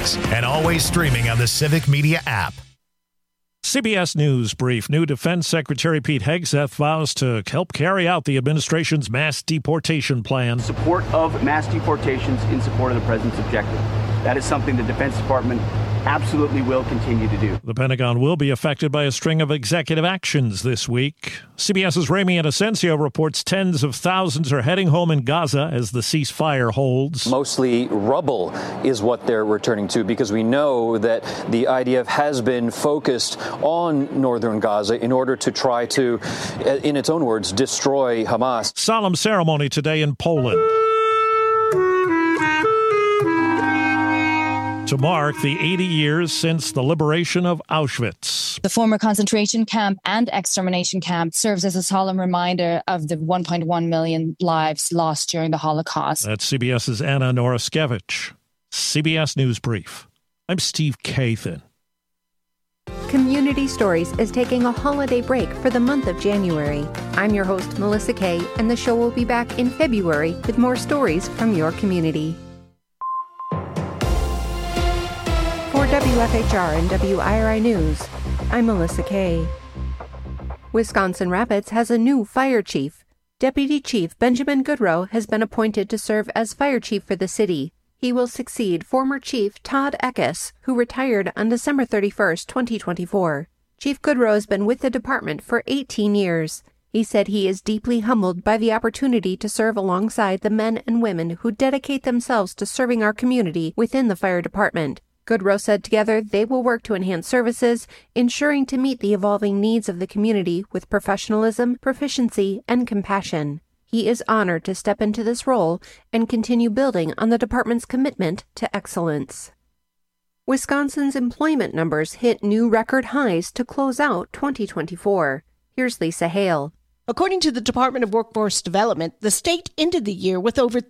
podcasts, and always streaming on the Civic Media app. CBS News Brief. New Defense Secretary Pete Hegseth vows to help carry out the administration's mass deportation plan. Support of mass deportations in support of the president's objective. That is something the Defense Department absolutely will continue to do. The Pentagon will be affected by a string of executive actions this week. CBS's Ramy Inocencio reports tens of thousands are heading home in Gaza as the ceasefire holds. Mostly rubble is what they're returning to, because we know that the IDF has been focused on northern Gaza in order to try to, in its own words, destroy Hamas. Solemn ceremony today in Poland to mark the 80 years since the liberation of Auschwitz. The former concentration camp and extermination camp serves as a solemn reminder of the 1.1 million lives lost during the Holocaust. That's CBS's Anna Noroskevich. CBS News Brief. I'm Steve Kathan. Community Stories is taking a holiday break for the month of January. I'm your host, Melissa Kay, and the show will be back in February with more stories from your community. For WFHR and WIRI News, I'm Melissa Kay. Wisconsin Rapids has a new fire chief. Deputy Chief Benjamin Goodrow has been appointed to serve as fire chief for the city. He will succeed former Chief Todd Eckes, who retired on December 31, 2024. Chief Goodrow has been with the department for 18 years. He said he is deeply humbled by the opportunity to serve alongside the men and women who dedicate themselves to serving our community within the fire department. Goodrow said together they will work to enhance services, ensuring to meet the evolving needs of the community with professionalism, proficiency, and compassion. He is honored to step into this role and continue building on the department's commitment to excellence. Wisconsin's employment numbers hit new record highs to close out 2024. Here's Lisa Hale. According to the Department of Workforce Development, the state ended the year with over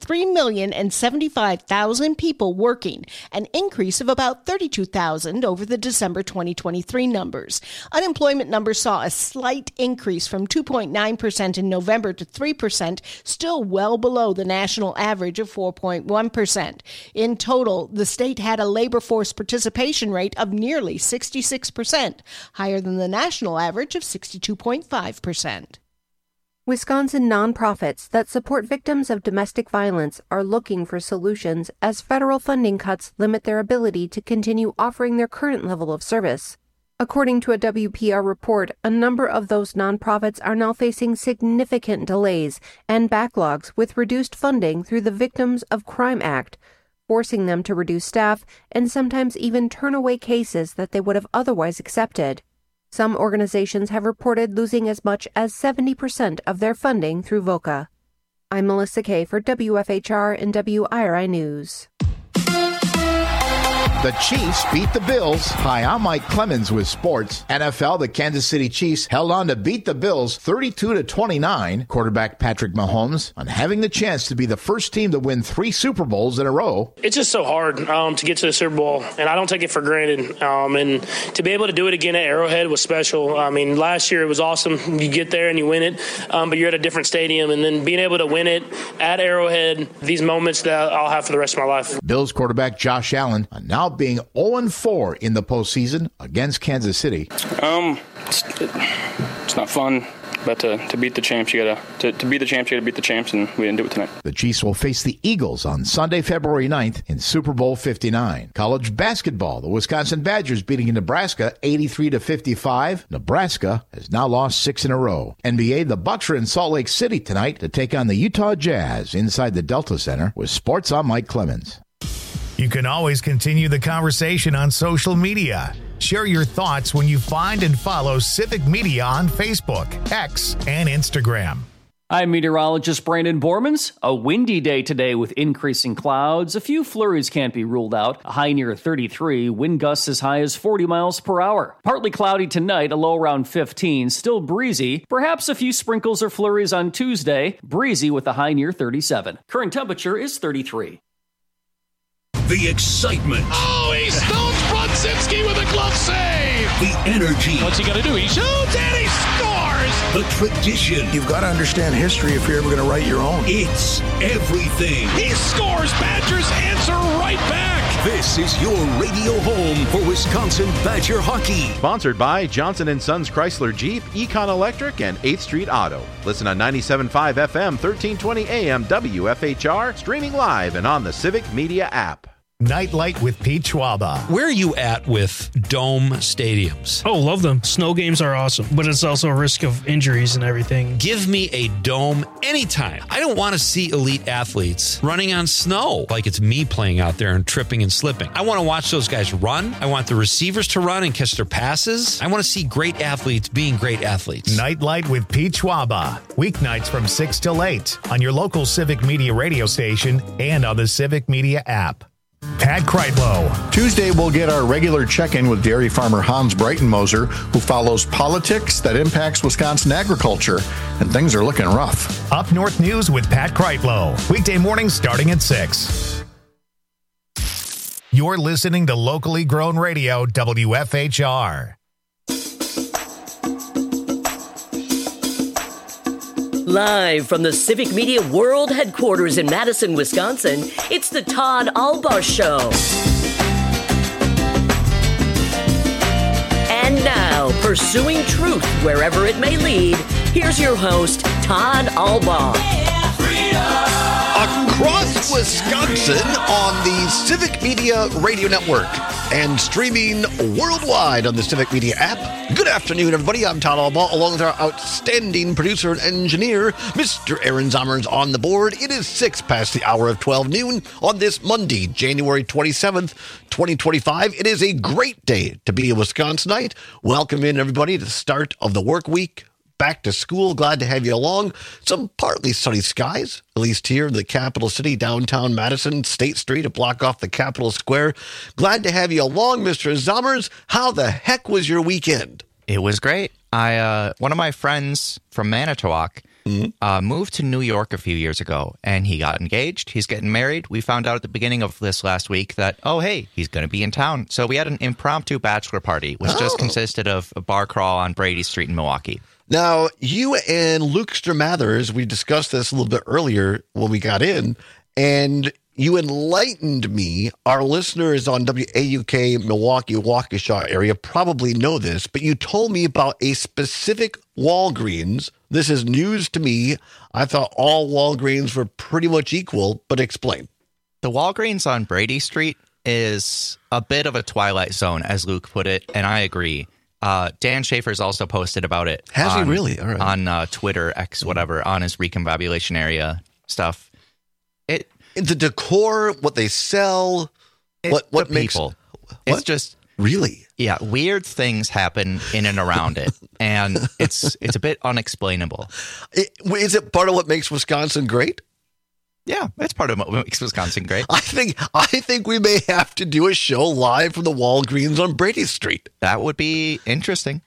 3,075,000 people working, an increase of about 32,000 over the December 2023 numbers. Unemployment numbers saw a slight increase from 2.9% in November to 3%, still well below the national average of 4.1%. In total, the state had a labor force participation rate of nearly 66%, higher than the national average of 62.5%. Wisconsin nonprofits that support victims of domestic violence are looking for solutions as federal funding cuts limit their ability to continue offering their current level of service. According to a WPR report, a number of those nonprofits are now facing significant delays and backlogs with reduced funding through the Victims of Crime Act, forcing them to reduce staff and sometimes even turn away cases that they would have otherwise accepted. Some organizations have reported losing as much as 70% of their funding through VOCA. I'm Melissa Kay for WFHR and WIRI News. The Chiefs beat the Bills. Hi, I'm Mike Clemens with sports. NFL, the Kansas City Chiefs held on to beat the Bills 32-29. Quarterback Patrick Mahomes on having the chance to be the first team to win 3 Super Bowls in a row. It's just so hard to get to the Super Bowl, and I don't take it for granted. And to be able to do it again at Arrowhead was special. I mean, last year it was awesome. You get there and you win it, but you're at a different stadium. And then being able to win it at Arrowhead, these moments that I'll have for the rest of my life. Bills quarterback Josh Allen now being 0-4 in the postseason against Kansas City. It's not fun, but to beat the champs, you gotta beat the champs, and we didn't do it tonight. The Chiefs will face the Eagles on Sunday, February 9th in Super Bowl 59. College basketball, the Wisconsin Badgers beating Nebraska 83-55. Nebraska has now lost 6 in a row. NBA, the Bucks are in Salt Lake City tonight to take on the Utah Jazz inside the Delta Center. With sports, I'm Mike Clemens. You can always continue the conversation on social media. Share your thoughts when you find and follow Civic Media on Facebook, X, and Instagram. I'm meteorologist Brandon Bormans. A windy day today with increasing clouds. A few flurries can't be ruled out. A high near 33, wind gusts as high as 40 miles per hour. Partly cloudy tonight, a low around 15, still breezy. Perhaps a few sprinkles or flurries on Tuesday. Breezy with a high near 37. Current temperature is 33. The excitement. Oh, he stones Brodzinski with a glove save. The energy. What's he going to do? He shoots and he scores. The tradition. You've got to understand history if you're ever going to write your own. It's everything. He scores. Badgers answer right back. This is your radio home for Wisconsin Badger hockey. Sponsored by Johnson & Sons Chrysler Jeep, Econ Electric, and 8th Street Auto. Listen on 97.5 FM, 1320 AM, WFHR, streaming live and on the Civic Media app. Nightlight with Pete Schwaba. Where are you at with dome stadiums? Oh, love them. Snow games are awesome, but it's also a risk of injuries and everything. Give me a dome anytime. I don't want to see elite athletes running on snow like it's me playing out there and tripping and slipping. I want to watch those guys run. I want the receivers to run and catch their passes. I want to see great athletes being great athletes. Nightlight with Pete Schwaba. Weeknights from 6 till 8 on your local Civic Media radio station and on the Civic Media app. Pat Kreitlow. Tuesday, we'll get our regular check-in with dairy farmer Hans Breitenmoser, who follows politics that impacts Wisconsin agriculture, and things are looking rough. Up North News with Pat Kreitlow. Weekday mornings starting at 6. You're listening to locally grown radio, WFHR. Live from the Civic Media World Headquarters in Madison, Wisconsin, it's the Todd Albaugh Show. And now, pursuing truth wherever it may lead, here's your host, Todd Albaugh. Across Wisconsin on the Civic Media Radio Network and streaming worldwide on the Civic Media app. Good afternoon, everybody. I'm Todd Albaugh, along with our outstanding producer and engineer, Mr. Aaron Zommers, on the board. It is 6 past the hour of 12 noon on this Monday, January 27th, 2025. It is a great day to be a Wisconsinite. Welcome in, everybody, to the start of the work week. Back to school. Glad to have you along. Some partly sunny skies, at least here in the capital city, downtown Madison, State Street, a block off the Capitol Square. Glad to have you along, Mr. Zommers. How the heck was your weekend? It was great. One of my friends from Manitowoc moved to New York a few years ago, and he got engaged. He's getting married. We found out at the beginning of this last week that, oh, hey, he's going to be in town. So we had an impromptu bachelor party, which just consisted of a bar crawl on Brady Street in Milwaukee. Now, you and Luke Sturmathers, we discussed this a little bit earlier when we got in, and you enlightened me. Our listeners on WAUK Milwaukee, Waukesha area probably know this, but you told me about a specific Walgreens. This is news to me. I thought all Walgreens were pretty much equal, but explain. The Walgreens on Brady Street is a bit of a twilight zone, as Luke put it, and I agree. Dan Schaefer's also posted about it. Has he really? All right. On Twitter, X, whatever, on his Recombobulation area stuff. The decor, what they sell, what makes people. It's just really, yeah, weird things happen in and around it, and it's a bit unexplainable. Is it part of what makes Wisconsin great? Yeah, it's part of what makes Wisconsin great. I think we may have to do a show live from the Walgreens on Brady Street. That would be interesting.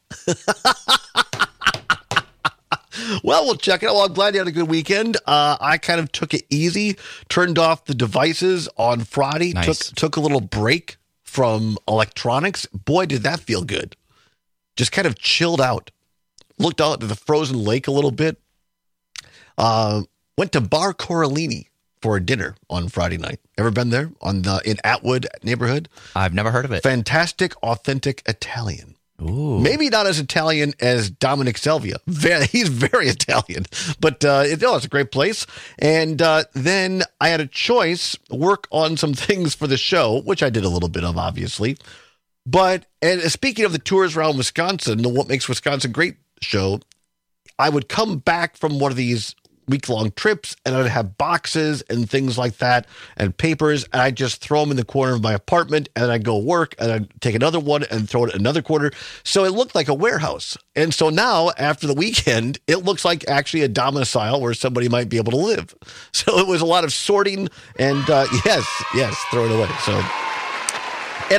Well, we'll check it out. Well, I'm glad you had a good weekend. I kind of took it easy, turned off the devices on Friday, nice. took a little break from electronics. Boy, did that feel good. Just kind of chilled out. Looked out at the frozen lake a little bit. Went to Bar Corallini for a dinner on Friday night. Ever been there in Atwood neighborhood? I've never heard of it. Fantastic, authentic Italian. Ooh. Maybe not as Italian as Dominic Selvia. He's very Italian, but it's a great place. And then I had a choice, work on some things for the show, which I did a little bit of, obviously. But and speaking of the tours around Wisconsin, the What Makes Wisconsin Great show, I would come back from one of these week-long trips, and I'd have boxes and things like that and papers, and I'd just throw them in the corner of my apartment, and I'd go work, and I'd take another one and throw it in another corner. So it looked like a warehouse. And so now, after the weekend, it looks like actually a domicile where somebody might be able to live. So it was a lot of sorting, and yes, throw it away. So... And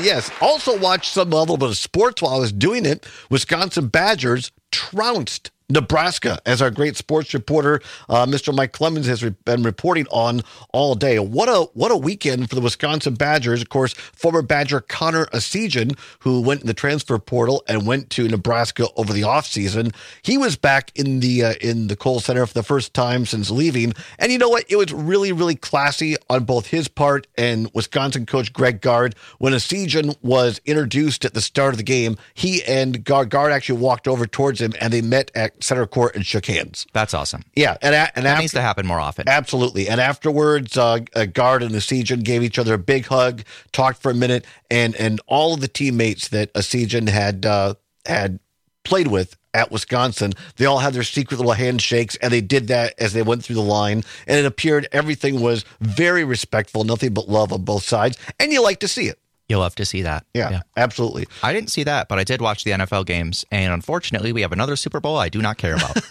also watched a little bit of sports while I was doing it. Wisconsin Badgers trounced Nebraska, as our great sports reporter, Mr. Mike Clemens, has been reporting on all day. What a weekend for the Wisconsin Badgers. Of course, former Badger Connor Essegian, who went in the transfer portal and went to Nebraska over the offseason. He was back in the Kohl Center for the first time since leaving. And you know what? It was really, really classy on both his part and Wisconsin coach Greg Gard. When Essegian was introduced at the start of the game, he and Gard actually walked over towards him, and they met at center court and shook hands. That's awesome. Yeah, and that needs to happen more often. Absolutely. And afterwards, Gard and Essegian gave each other a big hug, talked for a minute, and all of the teammates that Essegian had played with at Wisconsin, they all had their secret little handshakes, and they did that as they went through the line. And it appeared everything was very respectful, nothing but love on both sides, and you like to see it. You'll love to see that. Yeah, absolutely. I didn't see that, but I did watch the NFL games, and unfortunately, we have another Super Bowl I do not care about.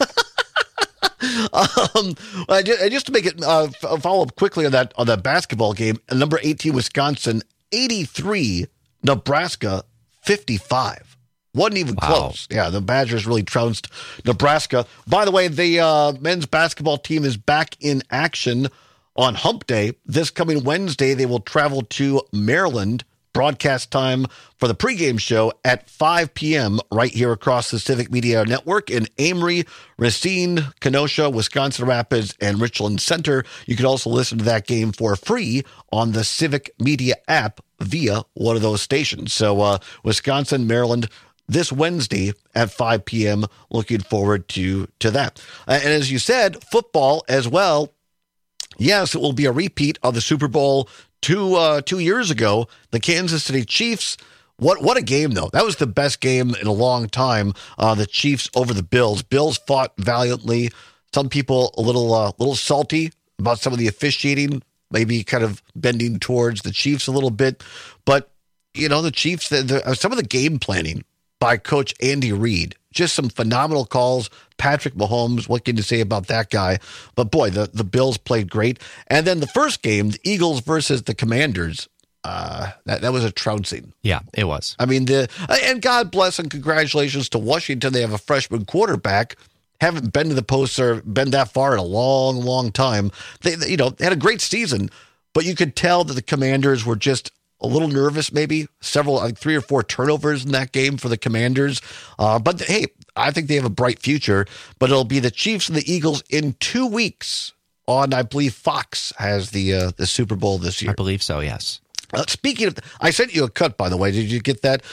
Just to make it follow up quickly on that basketball game, number 18 Wisconsin 83, Nebraska 55. Wasn't even close. Yeah, the Badgers really trounced Nebraska. By the way, the men's basketball team is back in action on Hump Day. This coming Wednesday, they will travel to Maryland. Broadcast time for the pregame show at 5 p.m. right here across the Civic Media Network in Amory, Racine, Kenosha, Wisconsin Rapids, and Richland Center. You can also listen to that game for free on the Civic Media app via one of those stations. So Wisconsin, Maryland, this Wednesday at 5 p.m. Looking forward to that. And as you said, football as well. Yes, it will be a repeat of the Super Bowl 2 years ago. The Kansas City Chiefs. What a game, though. That was the best game in a long time. The Chiefs over the Bills. Bills fought valiantly. Some people a little salty about some of the officiating, maybe kind of bending towards the Chiefs a little bit. But, you know, the Chiefs, some of the game planning by Coach Andy Reid, just some phenomenal calls. Patrick Mahomes, what can you say about that guy? But boy, the Bills played great. And then the first game, the Eagles versus the Commanders, that was a trouncing. Yeah, it was. I mean, and God bless and congratulations to Washington. They have a freshman quarterback. Haven't been to the post or been that far in a long, long time. They had a great season, but you could tell that the Commanders were just a little nervous, maybe. Several, 3 or 4 turnovers in that game for the Commanders. But hey, I think they have a bright future. But it'll be the Chiefs and the Eagles in 2 weeks on, I believe, Fox has the Super Bowl this year. I believe so, yes. Speaking of, I sent you a cut, by the way. Did you get that?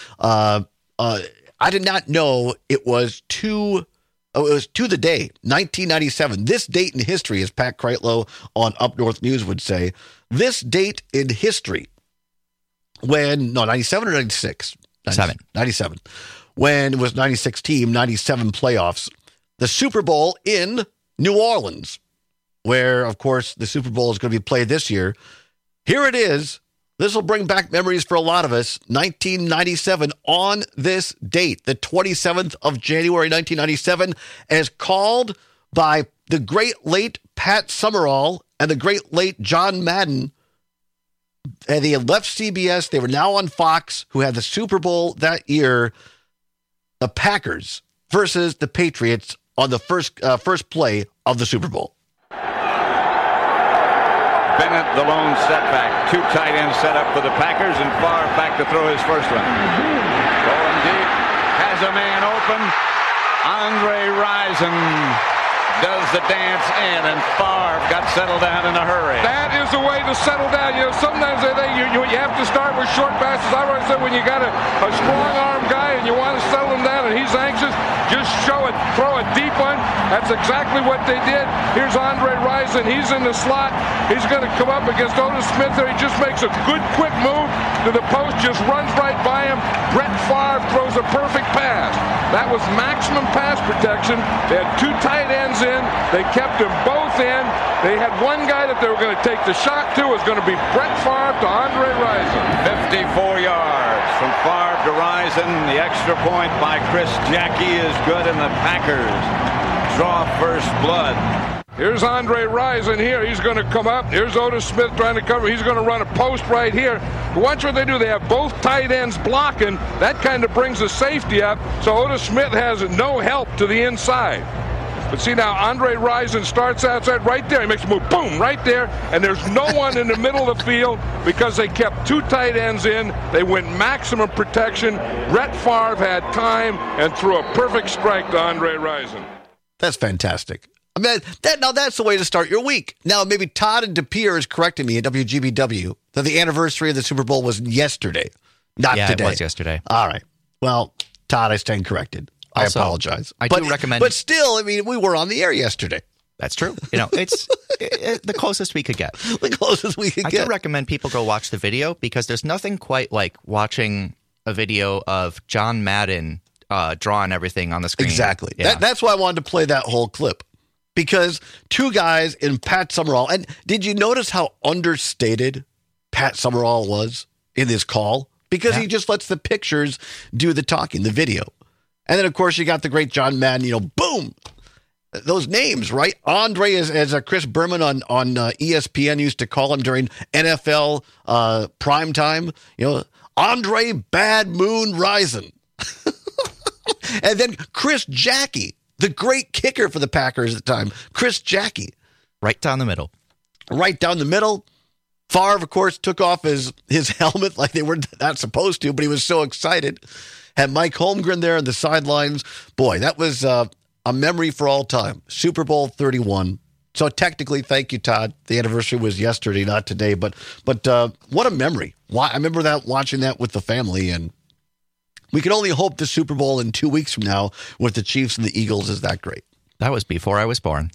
I did not know it was to the day, 1997. This date in history, as Pat Kreitlow on Up North News would say. This date in history. 97 or 96? 97. When it was 96 team, 97 playoffs. The Super Bowl in New Orleans, where, of course, the Super Bowl is going to be played this year. Here it is. This will bring back memories for a lot of us. 1997 on this date, the 27th of January, 1997, as called by the great late Pat Summerall and the great late John Madden. And they had left CBS. They were now on Fox, who had the Super Bowl that year. The Packers versus the Patriots on the first play of the Super Bowl. Bennett, the lone setback. 2 tight ends set up for the Packers, and Favre back to throw his first one. Going deep, has a man open. Andre Rison does the dance in, and Favre got settled down in a hurry. That is the way to settle down. You know, sometimes they think you have to start with short passes. I always said when you got a strong arm guy and you want to settle him down and he's anxious, just throw a deep one. That's exactly what they did. Here's Andre Rison. He's in the slot. He's going to come up against Otis Smith there. He just makes a good, quick move to the post, just runs right by him. Brett Favre throws a perfect pass. That was maximum pass protection. They had 2 tight ends in. They kept them both in. They had one guy that they were going to take the shot to. It was going to be Brett Favre to Andre Rison. 54 yards from Favre to Rison. The extra point by Chris Jackie is good, and the Packers draw first blood. Here's Andre Rison here. He's going to come up. Here's Otis Smith trying to cover. He's going to run a post right here. Watch what they do. They have both tight ends blocking. That kind of brings the safety up, so Otis Smith has no help to the inside. But see now, Andre Rison starts outside right there. He makes a move, boom, right there. And there's no one in the middle of the field because they kept two tight ends in. They went maximum protection. Brett Favre had time and threw a perfect strike to Andre Rison. That's fantastic. I mean, that's the way to start your week. Now, maybe Todd and DePier is correcting me at WGBW that the anniversary of the Super Bowl was yesterday, not today. Yeah, it was yesterday. All right. Well, Todd, I stand corrected. Also, I apologize. I do recommend. But still, I mean, we were on the air yesterday. That's true. It's the closest we could get. The closest we could get. I do recommend people go watch the video because there's nothing quite like watching a video of John Madden drawing everything on the screen. Exactly. Yeah. That's why I wanted to play that whole clip. Because two guys in Pat Summerall, and did you notice how understated Pat Summerall was in this call? Because he just lets the pictures do the talking, the video. And then, of course, you got the great John Madden, boom. Those names, right? Andre, as Chris Berman on ESPN used to call him during NFL primetime, Andre Bad Moon Rison. And then Chris Jackie, the great kicker for the Packers at the time, Chris Jackie. Right down the middle. Right down the middle. Favre, of course, took off his helmet like they were not supposed to, but he was so excited. Had Mike Holmgren there on the sidelines. Boy, that was a memory for all time. Super Bowl 31. So technically, thank you, Todd. The anniversary was yesterday, not today. But what a memory. I remember watching that with the family, and we can only hope the Super Bowl in 2 weeks from now with the Chiefs and the Eagles is that great. That was before I was born.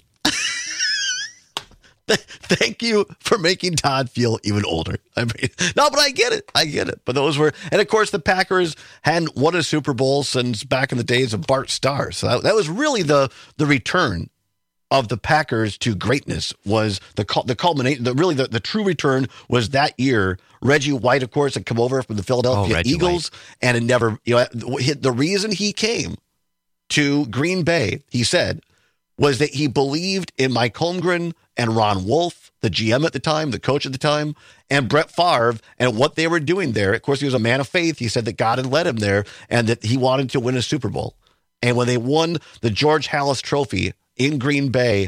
Thank you for making Todd feel even older. I mean, no, but I get it. But those were, and of course, the Packers hadn't won a Super Bowl since back in the days of Bart Starr. So that was really the return of the Packers to greatness. Was the culmination. The true return was that year. Reggie White, of course, had come over from the Philadelphia Eagles, and it never. The reason he came to Green Bay, he said, was that he believed in Mike Holmgren and Ron Wolf, the GM at the time, the coach at the time, and Brett Favre, and what they were doing there. Of course, he was a man of faith. He said that God had led him there and that he wanted to win a Super Bowl. And when they won the George Halas Trophy in Green Bay,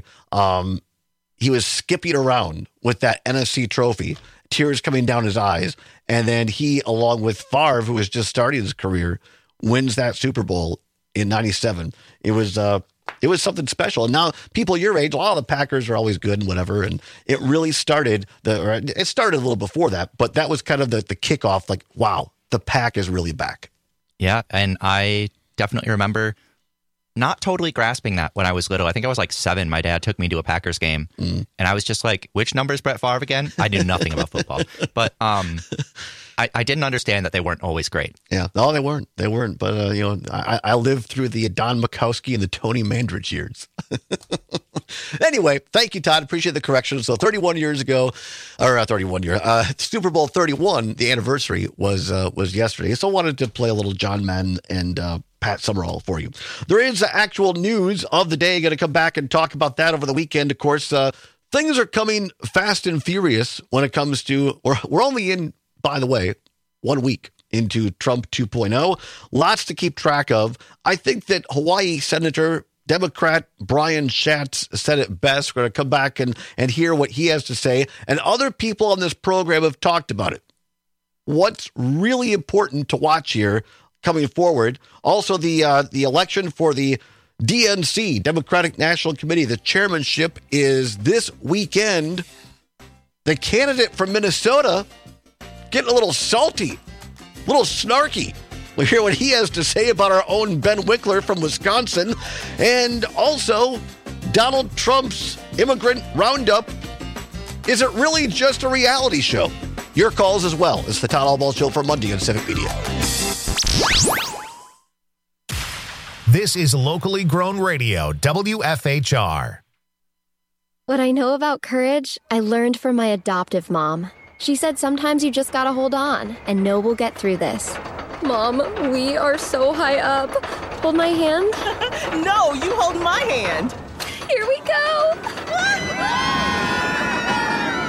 he was skipping around with that NFC trophy, tears coming down his eyes. And then he, along with Favre, who was just starting his career, wins that Super Bowl in 97. It was something special. And now people your age, the Packers are always good and whatever. And it really started, it started a little before that, but that was kind of the kickoff, like, wow, the Pack is really back. Yeah, and I definitely remember not totally grasping that when I was little. I think I was like 7. My dad took me to a Packers game, and I was just like, which number is Brett Favre again? I knew nothing about football. But I didn't understand that they weren't always great. Yeah, no, they weren't. They weren't. But, I lived through the Don Majkowski and the Tony Mandrich years. Anyway, thank you, Todd. Appreciate the correction. So 31 years ago, or 31 years, Super Bowl 31, the anniversary was yesterday. So I wanted to play a little John Madden and Pat Summerall for you. There is actual news of the day. Going to come back and talk about that over the weekend. Of course, things are coming fast and furious when it comes to, we're only in, by the way, 1 week into Trump 2.0. Lots to keep track of. I think that Hawaii Senator Democrat Brian Schatz said it best. We're going to come back and hear what he has to say. And other people on this program have talked about it. What's really important to watch here coming forward. Also, the election for the DNC, Democratic National Committee, the chairmanship is this weekend. The candidate from Minnesota getting a little salty, a little snarky. We'll hear what he has to say about our own Ben Wickler from Wisconsin. And also, Donald Trump's immigrant roundup. Is it really just a reality show? Your calls as well. It's the Todd Albaugh Show for Monday on Civic Media. This is locally grown radio, WFHR. What I know about courage, I learned from my adoptive mom. She said sometimes you just gotta hold on and know we'll get through this. Mom, we are so high up. Hold my hand. No, you hold my hand. Here we go.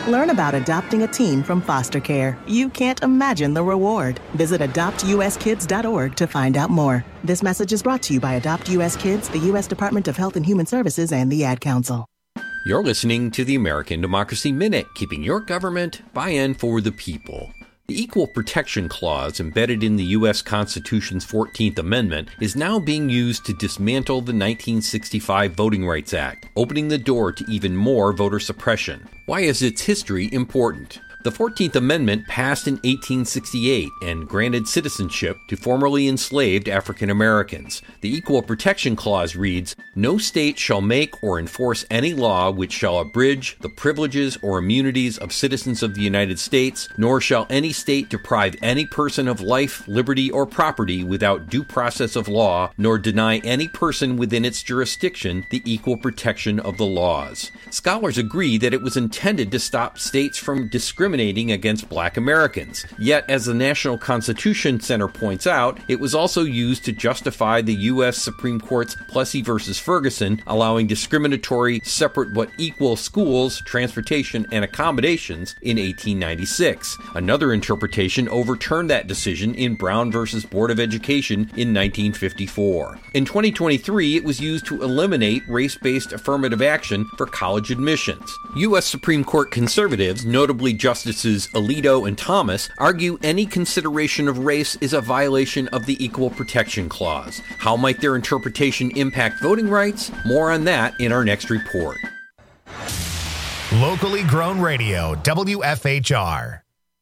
Learn about adopting a teen from foster care. You can't imagine the reward. Visit adoptuskids.org to find out more. This message is brought to you by Adopt U.S. Kids, the U.S. Department of Health and Human Services, and the Ad Council. You're listening to the American Democracy Minute, keeping your government by and for the people. The Equal Protection Clause embedded in the U.S. Constitution's 14th Amendment is now being used to dismantle the 1965 Voting Rights Act, opening the door to even more voter suppression. Why is its history important? The 14th Amendment passed in 1868 and granted citizenship to formerly enslaved African Americans. The Equal Protection Clause reads, "No state shall make or enforce any law which shall abridge the privileges or immunities of citizens of the United States, nor shall any state deprive any person of life, liberty, or property without due process of law, nor deny any person within its jurisdiction the equal protection of the laws." Scholars agree that it was intended to stop states from discriminating against Black Americans. Yet, as the National Constitution Center points out, it was also used to justify the U.S. Supreme Court's Plessy v. Ferguson, allowing discriminatory separate but equal schools, transportation, and accommodations in 1896. Another interpretation overturned that decision in Brown v. Board of Education in 1954. In 2023, it was used to eliminate race-based affirmative action for college admissions. U.S. Supreme Court conservatives, notably Justices Alito and Thomas, argue any consideration of race is a violation of the Equal Protection Clause. How might their interpretation impact voting rights? More on that in our next report. Locally grown radio, WFHR.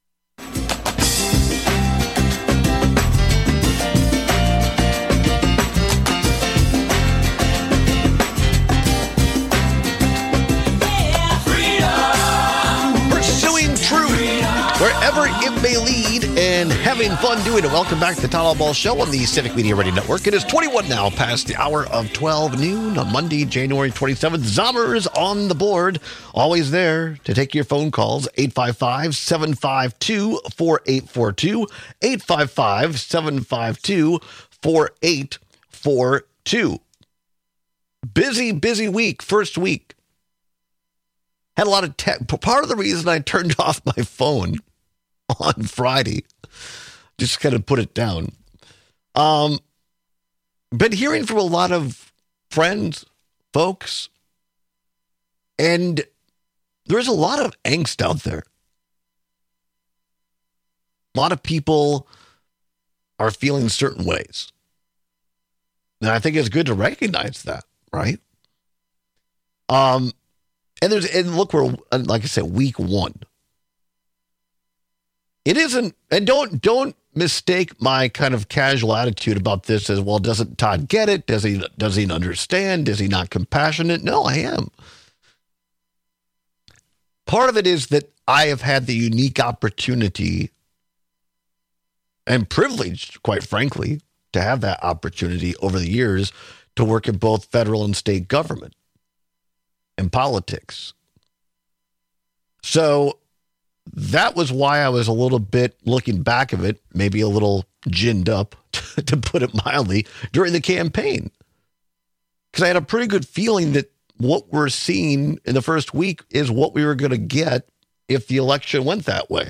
Wherever it may lead, and having fun doing it. Welcome back to the Town Hall Ball Show on the Civic Media Radio Network. It is 21 now past the hour of 12 noon on Monday, January 27th. Zommers on the board, always there to take your phone calls. 855-752-4842. 855-752-4842. Busy week, first week. Had a lot of part of the reason I turned off my phone on Friday, just kind of put it down. Been hearing from a lot of friends, folks, and there's a lot of angst out there. A lot of people are feeling certain ways. And I think it's good to recognize that, right? And look, we're, like I said, week one. It isn't, and don't mistake my kind of casual attitude about this as, well, doesn't Todd get it? Does he understand? Is he not compassionate? No, I am. Part of it is that I have had the unique opportunity and privilege, quite frankly, to have that opportunity over the years to work in both federal and state government and politics. So that was why I was a little bit, looking back of it, maybe a little ginned up, to put it mildly, during the campaign. Because I had a pretty good feeling that what we're seeing in the first week is what we were going to get if the election went that way.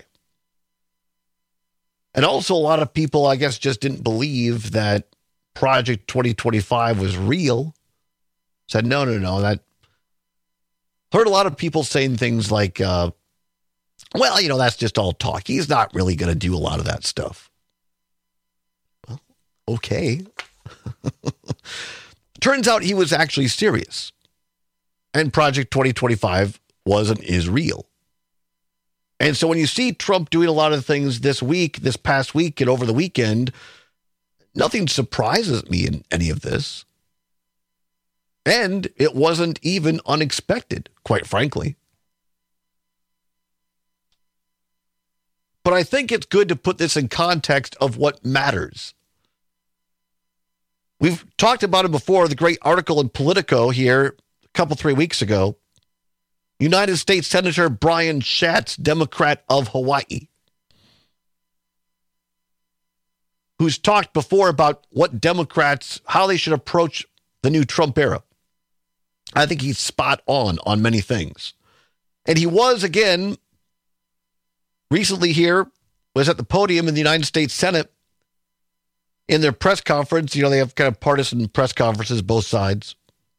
And also a lot of people, I guess, just didn't believe that Project 2025 was real. Said, no, that. Heard a lot of people saying things like, well, that's just all talk. He's not really going to do a lot of that stuff. Well, okay. Turns out he was actually serious. And Project 2025 is real. And so when you see Trump doing a lot of things this past week, and over the weekend, nothing surprises me in any of this. And it wasn't even unexpected, quite frankly. But I think it's good to put this in context of what matters. We've talked about it before, the great article in Politico here a 3 weeks ago. United States Senator Brian Schatz, Democrat of Hawaii, who's talked before about what Democrats, how they should approach the new Trump era. I think he's spot on many things. And he was, again, recently here was at the podium in the United States Senate in their press conference. You know, they have kind of partisan press conferences, both sides.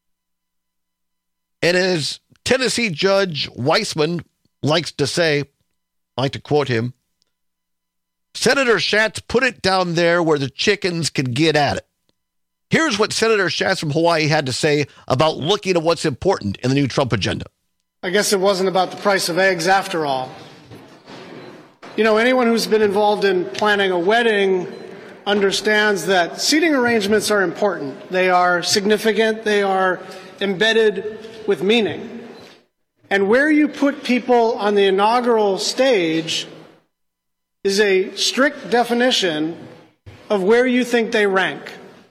And as Tennessee Judge Weissman likes to say, I like to quote him, Senator Schatz put it down there where the chickens could get at it. Here's what Senator Schatz from Hawaii had to say about looking at what's important in the new Trump agenda. I guess it wasn't about the price of eggs after all. You know, anyone who's been involved in planning a wedding understands that seating arrangements are important. They are significant. They are embedded with meaning. And where you put people on the inaugural stage is a strict definition of where you think they rank.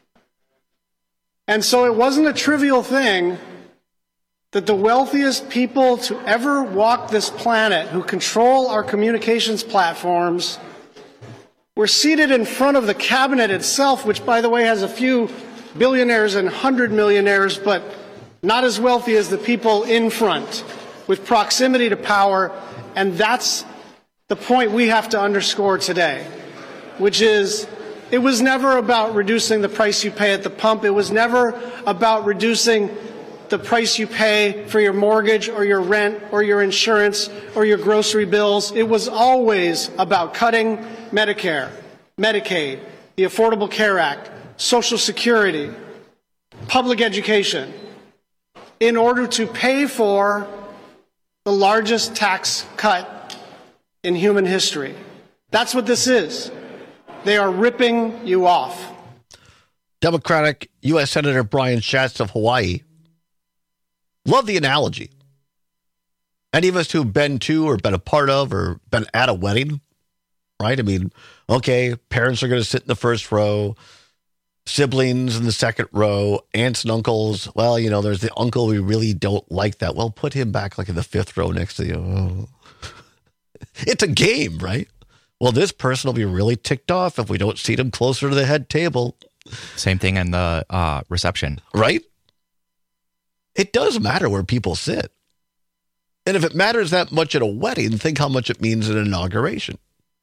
And so it wasn't a trivial thing that the wealthiest people to ever walk this planet, who control our communications platforms, were seated in front of the cabinet itself, which, by the way, has a few billionaires and 100 millionaires, but not as wealthy as the people in front, with proximity to power. And that's the point we have to underscore today, which is it was never about reducing the price you pay at the pump. It was never about reducing the price you pay for your mortgage or your rent or your insurance or your grocery bills. It was always about cutting Medicare, Medicaid, the Affordable Care Act, Social Security, public education, in order to pay for the largest tax cut in human history. That's what this is. They are ripping you off. Democratic U.S. Senator Brian Schatz of Hawaii. Love the analogy. Any of us who've been to or been a part of or been at a wedding, right? I mean, okay, parents are going to sit in the first row, siblings in the second row, aunts and uncles. Well, you know, there's the uncle we really don't like that. Well, put him back like in the fifth row next to you. Oh. It's a game, right? Well, this person will be really ticked off if we don't seat him closer to the head table. Same thing in the reception. Right? It does matter where people sit. And if it matters that much at a wedding, think how much it means at an inauguration.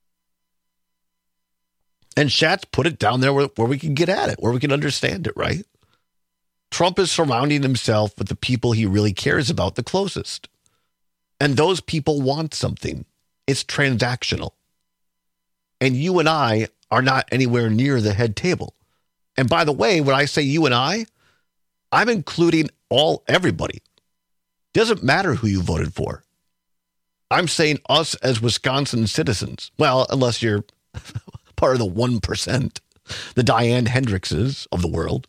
And Schatz put it down there where we can get at it, where we can understand it, right? Trump is surrounding himself with the people he really cares about the closest. And those people want something. It's transactional. And you and I are not anywhere near the head table. And by the way, when I say you and I, I'm including everybody. Doesn't matter who you voted for. I'm saying us as Wisconsin citizens. Well, unless you're part of the 1%, the Diane Hendrickses of the world.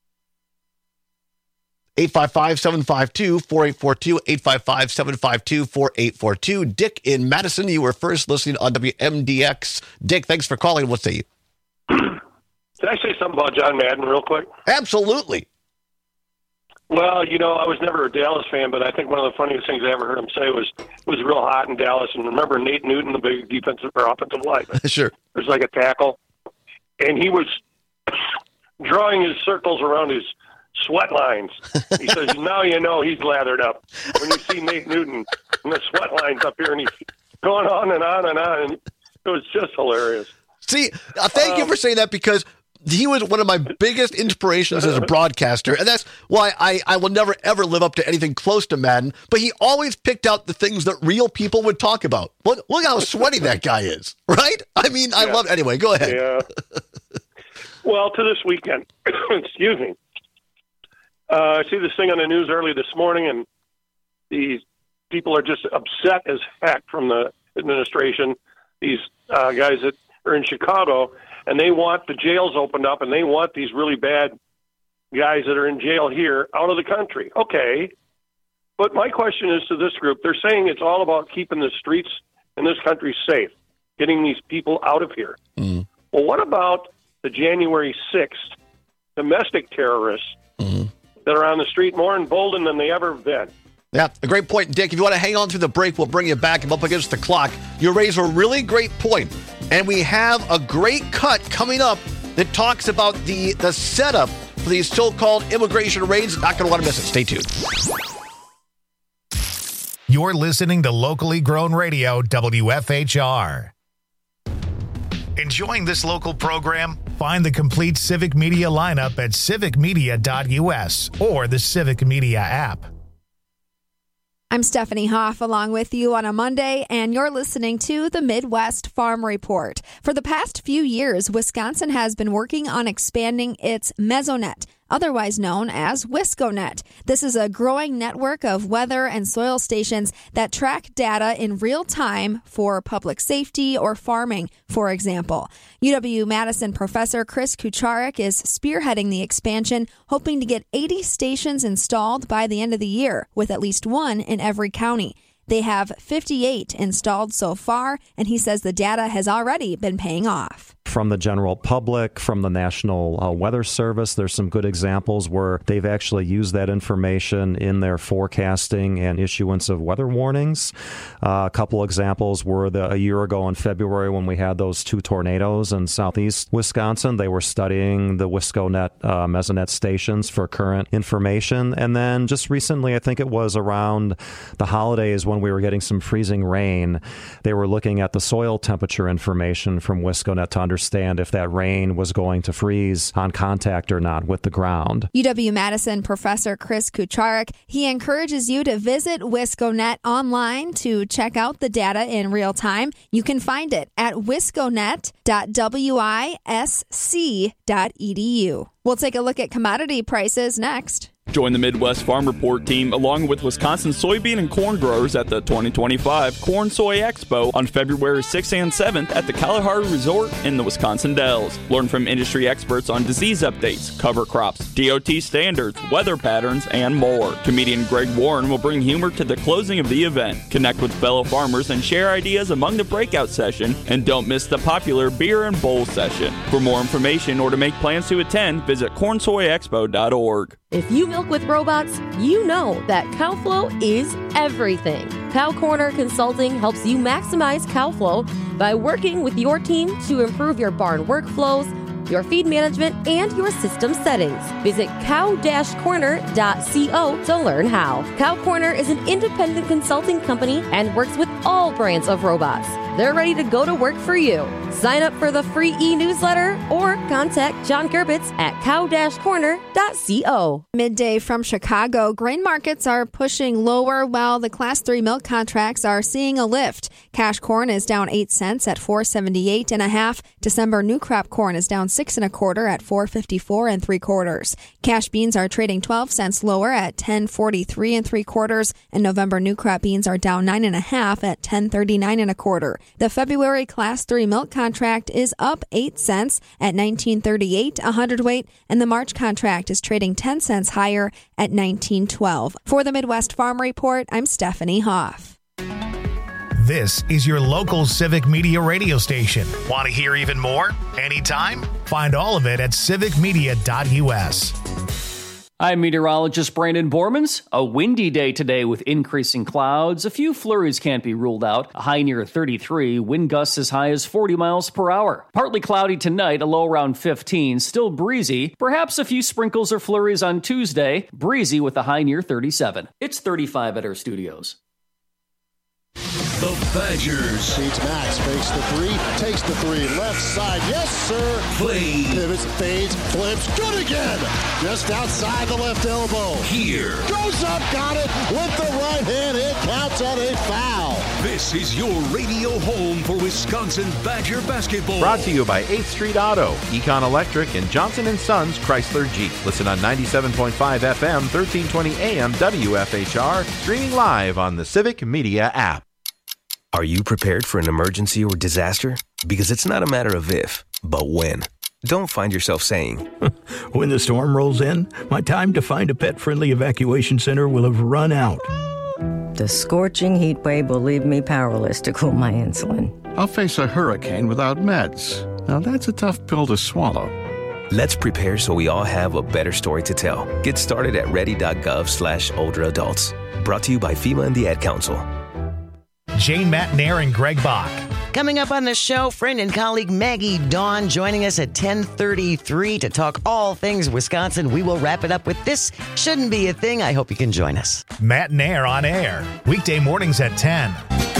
855-752-4842, 855-752-4842. Dick in Madison, you were first listening on WMDX. Dick, thanks for calling. What say you? Can I say something about John Madden real quick? Absolutely. Well, you know, I was never a Dallas fan, but I think one of the funniest things I ever heard him say was it was real hot in Dallas. And remember Nate Newton, the big defensive or offensive lineman? Sure. There's like a tackle. And he was drawing his circles around his sweat lines. He says, now you know he's lathered up. When you see Nate Newton and the sweat lines up here, and he's going on and on and on. And it was just hilarious. See, thank you for saying that, because he was one of my biggest inspirations as a broadcaster, and that's why I will never, ever live up to anything close to Madden, but he always picked out the things that real people would talk about. Look how sweaty that guy is, right? I mean, I love it. Anyway, go ahead. Yeah. Well, to this weekend, excuse me. I see this thing on the news early this morning, and these people are just upset as heck from the administration, these guys that are in Chicago, and they want the jails opened up, and they want these really bad guys that are in jail here out of the country. Okay. But my question is to this group. They're saying it's all about keeping the streets in this country safe, getting these people out of here. Mm. Well, what about the January 6th domestic terrorists that are on the street more emboldened than they ever been? Yeah, a great point, Dick. If you want to hang on through the break, we'll bring you back. I'm up against the clock. You raise a really great point. And we have a great cut coming up that talks about the setup for these so-called immigration raids. Not going to want to miss it. Stay tuned. You're listening to locally grown radio WFHR. Enjoying this local program? Find the complete Civic Media lineup at civicmedia.us or the Civic Media app. I'm Stephanie Hoff along with you on a Monday, and you're listening to the Midwest Farm Report. For the past few years, Wisconsin has been working on expanding its Mesonet, otherwise known as WiscoNet. This is a growing network of weather and soil stations that track data in real time for public safety or farming, for example. UW-Madison professor Chris Kucharik is spearheading the expansion, hoping to get 80 stations installed by the end of the year, with at least one in every county. They have 58 installed so far, and he says the data has already been paying off. From the general public, from the National Weather Service, there's some good examples where they've actually used that information in their forecasting and issuance of weather warnings. A couple examples were a year ago in February when we had those 2 tornadoes in southeast Wisconsin. They were studying the WiscoNet Mesonet stations for current information. And then just recently, I think it was around the holidays when we were getting some freezing rain, they were looking at the soil temperature information from WiscoNet to understand if that rain was going to freeze on contact or not with the ground. UW-Madison professor Chris Kucharik, he encourages you to visit WiscoNet online to check out the data in real time. You can find it at wisconet.wisc.edu. We'll take a look at commodity prices next. Join the Midwest Farm Report team along with Wisconsin soybean and corn growers at the 2025 Corn Soy Expo on February 6th and 7th at the Kalahari Resort in the Wisconsin Dells. Learn from industry experts on disease updates, cover crops, DOT standards, weather patterns, and more. Comedian Greg Warren will bring humor to the closing of the event. Connect with fellow farmers and share ideas among the breakout session, and don't miss the popular beer and bowl session. For more information or to make plans to attend, visit cornsoyexpo.org. If you milk with robots, you know that CowFlow is everything. Cow Corner Consulting helps you maximize cow flow by working with your team to improve your barn workflows, your feed management, and your system settings. Visit cow-corner.co to learn how. Cow Corner is an independent consulting company and works with all brands of robots. They're ready to go to work for you. Sign up for the free e-newsletter or contact John Gerbitz at cow-corner.co. Midday from Chicago, grain markets are pushing lower while the Class 3 milk contracts are seeing a lift. Cash corn is down 8 cents at $4.78.5. December new crop corn is down 6 1/4 at $4.54 3/4. Cash beans are trading 12 cents lower at $10.43 3/4, and November new crop beans are down 9 1/2 at $10.39 1/4. The February Class 3 milk contract is up 8 cents at $19.38 a hundredweight, and the March contract is trading 10 cents higher at $19.12. For the Midwest Farm Report, I'm Stephanie Hoff. This is your local Civic Media radio station. Want to hear even more? Anytime? Find all of it at civicmedia.us. I'm meteorologist Brandon Bormans. A windy day today with increasing clouds. A few flurries can't be ruled out. A high near 33. Wind gusts as high as 40 miles per hour. Partly cloudy tonight, a low around 15. Still breezy. Perhaps a few sprinkles or flurries on Tuesday. Breezy with a high near 37. It's 35 at our studios. The Badgers. Feeds Max, fakes the three, takes the three, left side, yes sir. Play. Pivots, fades, flips, good again. Just outside the left elbow. Here. Goes up, got it with the right hand, it counts on a foul. This is your radio home for Wisconsin Badger basketball. Brought to you by 8th Street Auto, Econ Electric, and Johnson & Sons Chrysler Jeep. Listen on 97.5 FM, 1320 AM, WFHR, streaming live on the Civic Media app. Are you prepared for an emergency or disaster? Because it's not a matter of if, but when. Don't find yourself saying, when the storm rolls in, my time to find a pet-friendly evacuation center will have run out. The scorching heat wave will leave me powerless to cool my insulin. I'll face a hurricane without meds. Now that's a tough pill to swallow. Let's prepare so we all have a better story to tell. Get started at ready.gov/older adults. Brought to you by FEMA and the Ad Council. Jane Matnair and Greg Bach. Coming up on the show, friend and colleague Maggie Dawn joining us at 10:33 to talk all things Wisconsin. We will wrap it up with This Shouldn't Be a Thing. I hope you can join us. Matt and Air on air, weekday mornings at 10.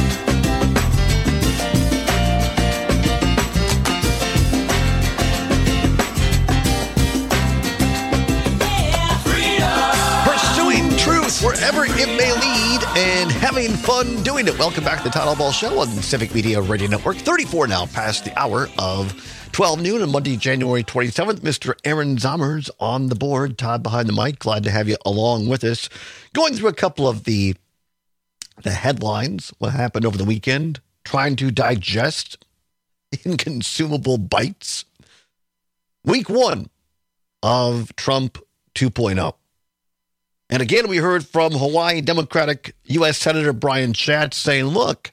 Pursuing truth wherever it may lead and having fun doing it. Welcome back to the Todd Ball Show on Civic Media Radio Network. 34 now past the hour of 12 noon on Monday, January 27th. Mr. Aaron Zommers on the board. Todd behind the mic. Glad to have you along with us. Going through a couple of the headlines, what happened over the weekend, trying to digest inconsumable bites. Week one of Trump 2.0. And again, we heard from Hawaii Democratic U.S. Senator Brian Schatz saying, look,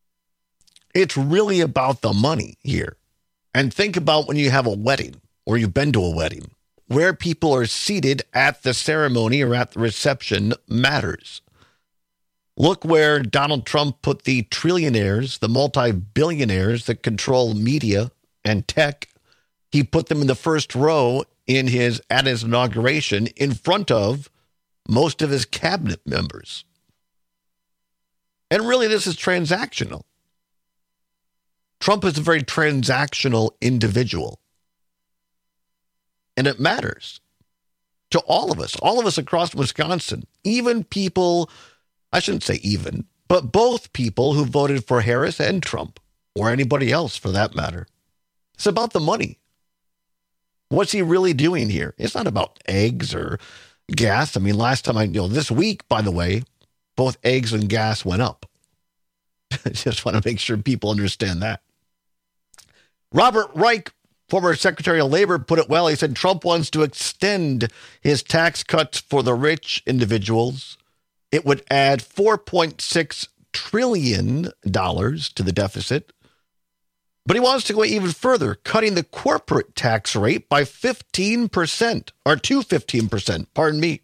it's really about the money here. And think about when you have a wedding or you've been to a wedding, where people are seated at the ceremony or at the reception matters. Look where Donald Trump put the trillionaires, the multi-billionaires that control media and tech. He put them in the first row at his inauguration in front of most of his cabinet members. And really, this is transactional. Trump is a very transactional individual. And it matters to all of us across Wisconsin, even people, I shouldn't say even, but both people who voted for Harris and Trump, or anybody else for that matter. It's about the money. What's he really doing here? It's not about eggs or gas. I mean, last time this week, by the way, both eggs and gas went up. I just want to make sure people understand that. Robert Reich, former Secretary of Labor, put it well. He said Trump wants to extend his tax cuts for the rich individuals. It would add $4.6 trillion to the deficit. But he wants to go even further, cutting the corporate tax rate by 15%, or to 15%, pardon me.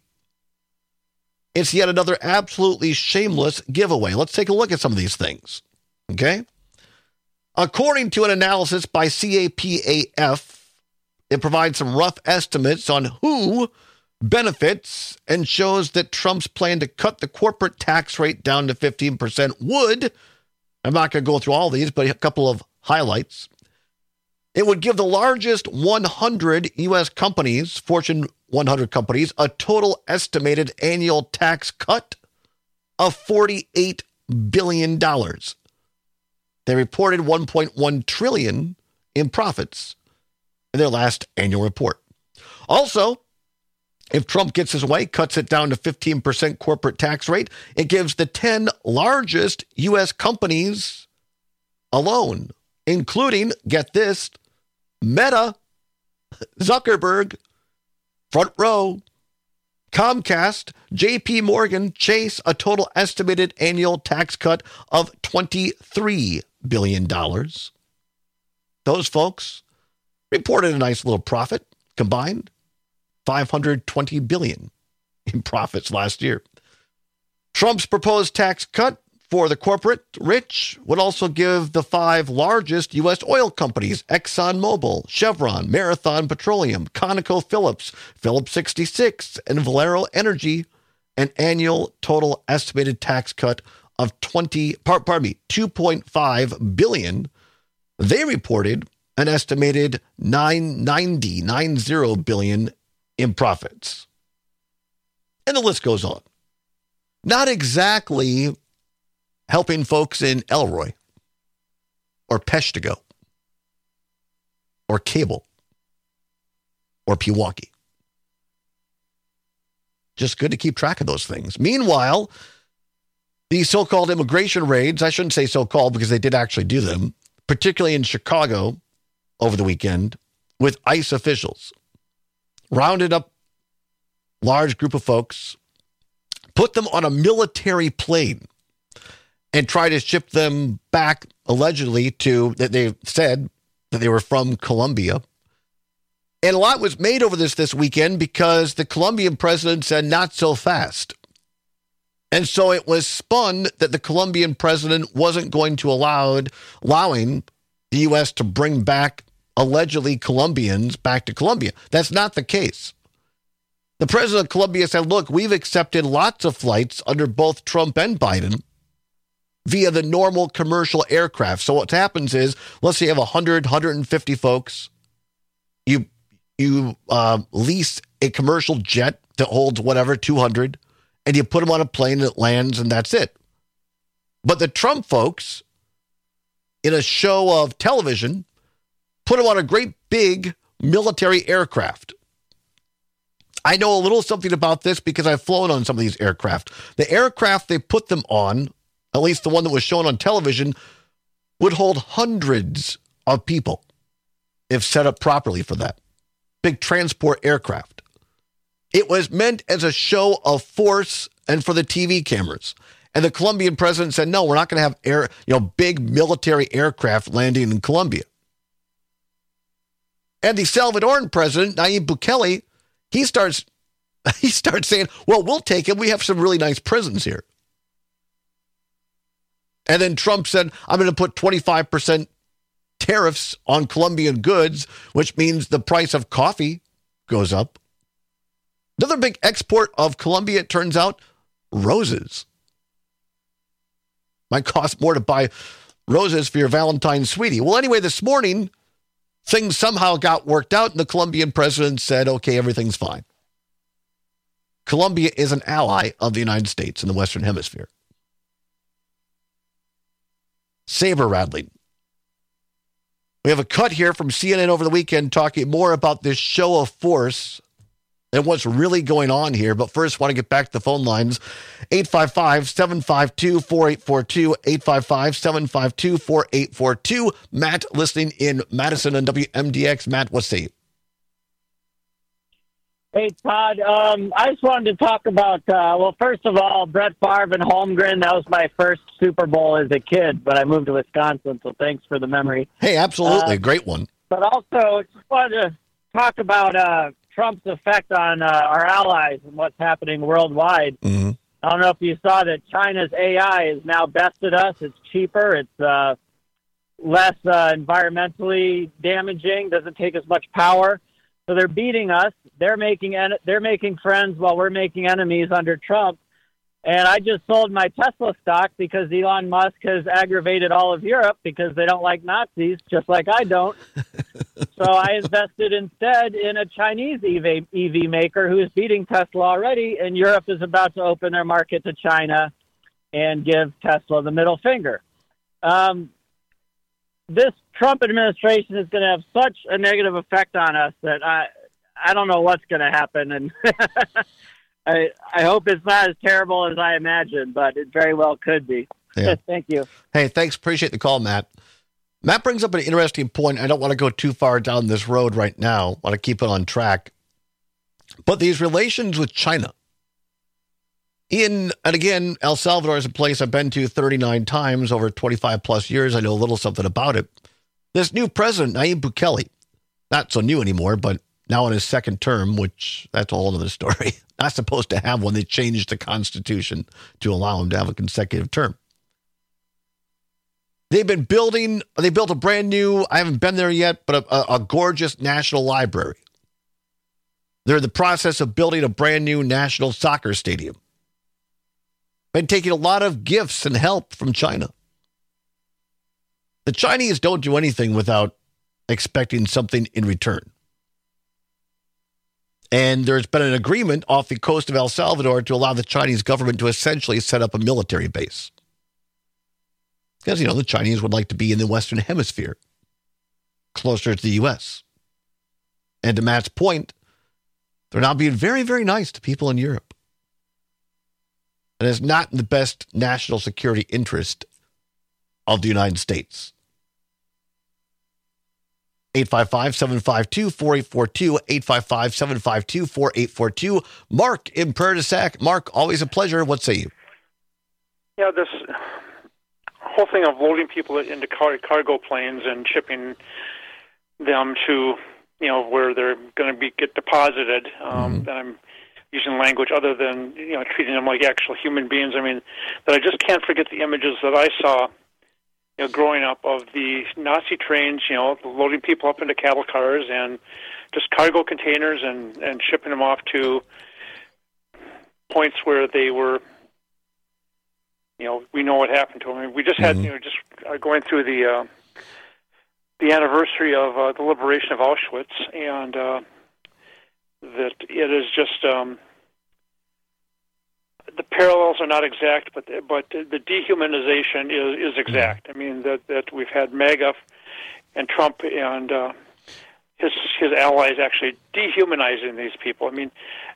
It's yet another absolutely shameless giveaway. Let's take a look at some of these things, okay? According to an analysis by CAPAF, it provides some rough estimates on who benefits and shows that Trump's plan to cut the corporate tax rate down to 15% would, I'm not going to go through all these, but a couple of highlights. It would give the largest 100 U.S. companies, Fortune 100 companies, a total estimated annual tax cut of $48 billion. They reported $1.1 trillion in profits in their last annual report. Also, if Trump gets his way, cuts it down to 15% corporate tax rate, it gives the 10 largest U.S. companies alone, including, get this, Meta, Zuckerberg, Front Row, Comcast, JP Morgan, Chase, a total estimated annual tax cut of $23 billion. Those folks reported a nice little profit, combined $520 billion in profits last year. Trump's proposed tax cut for the corporate rich would also give the 5 largest U.S. oil companies, ExxonMobil, Chevron, Marathon Petroleum, ConocoPhillips, Phillips 66, and Valero Energy, an annual total estimated tax cut of $2.5 billion. They reported an estimated $90 billion in profits. And the list goes on. Not exactly helping folks in Elroy or Peshtigo or Cable or Pewaukee. Just good to keep track of those things. Meanwhile, the so-called immigration raids, I shouldn't say so-called because they did actually do them, particularly in Chicago over the weekend, with ICE officials, rounded up large group of folks, put them on a military plane, and try to ship them back, allegedly, to, that they said that they were from Colombia. And a lot was made over this weekend because the Colombian president said, not so fast. And so it was spun that the Colombian president wasn't going to allowing the U.S. to bring back allegedly Colombians back to Colombia. That's not the case. The president of Colombia said, look, we've accepted lots of flights under both Trump and Biden via the normal commercial aircraft. So what happens is, let's say you have 100, 150 folks. You lease a commercial jet that holds whatever, 200, and you put them on a plane and it lands, and that's it. But the Trump folks, in a show of television, put them on a great big military aircraft. I know a little something about this because I've flown on some of these aircraft. The aircraft they put them on, at least the one that was shown on television, would hold hundreds of people if set up properly for that. Big transport aircraft. It was meant as a show of force and for the TV cameras. And the Colombian president said, no, we're not going to have big military aircraft landing in Colombia. And the Salvadoran president, Nayib Bukele, he starts saying, well, we'll take it. We have some really nice prisons here. And then Trump said, I'm going to put 25% tariffs on Colombian goods, which means the price of coffee goes up. Another big export of Colombia, it turns out, roses. Might cost more to buy roses for your Valentine's sweetie. Well, anyway, this morning, things somehow got worked out, and the Colombian president said, okay, everything's fine. Colombia is an ally of the United States in the Western Hemisphere. Saber rattling. We have a cut here from CNN over the weekend talking more about this show of force and what's really going on here. But first, want to get back to the phone lines. 855-752-4842, 855-752-4842. Matt, listening in Madison on WMDX. Matt, what say you? Hey, Todd. I just wanted to talk about, first of all, Brett Favre and Holmgren. That was my first Super Bowl as a kid, but I moved to Wisconsin, so thanks for the memory. Hey, absolutely. Great one. But also, just wanted to talk about Trump's effect on our allies and what's happening worldwide. Mm-hmm. I don't know if you saw that China's AI has now bested us. It's cheaper. It's less environmentally damaging. Doesn't take as much power. So they're beating us. They're making friends while we're making enemies under Trump. And I just sold my Tesla stock because Elon Musk has aggravated all of Europe because they don't like Nazis, just like I don't. So I invested instead in a Chinese EV maker who is beating Tesla already, and Europe is about to open their market to China and give Tesla the middle finger. This Trump administration is going to have such a negative effect on us that I don't know what's going to happen, and I hope it's not as terrible as I imagine, but it very well could be. Yeah. Thank you. Hey, thanks. Appreciate the call, Matt. Matt brings up an interesting point. I don't want to go too far down this road right now. I want to keep it on track. But these relations with China. And again, El Salvador is a place I've been to 39 times over 25 plus years. I know a little something about it. This new president, Nayib Bukele, not so new anymore, but now in his second term, which that's a whole other story. Not supposed to have one. They changed the Constitution to allow him to have a consecutive term. They built a brand new, I haven't been there yet, but a gorgeous national library. They're in the process of building a brand new national soccer stadium. Been taking a lot of gifts and help from China. The Chinese don't do anything without expecting something in return. And there's been an agreement off the coast of El Salvador to allow the Chinese government to essentially set up a military base. Because, the Chinese would like to be in the Western Hemisphere, closer to the U.S. And to Matt's point, they're now being very, very nice to people in Europe. And it's not in the best national security interest of the United States. 855-752-4842, 855-752-4842. Mark in Perdisac. Mark, always a pleasure. What say you? Yeah, this whole thing of loading people into cargo planes and shipping them to, where they're going to get deposited. And I'm using language other than treating them like actual human beings. I mean, but I just can't forget the images that I saw, growing up of the Nazi trains, loading people up into cattle cars and just cargo containers and shipping them off to points where they were. We know what happened to them. I mean, we just had, just going through the anniversary of the liberation of Auschwitz, and that it is just the parallels are not exact, but the dehumanization is exact. I mean that we've had MAGA and Trump and his allies actually dehumanizing these people. I mean,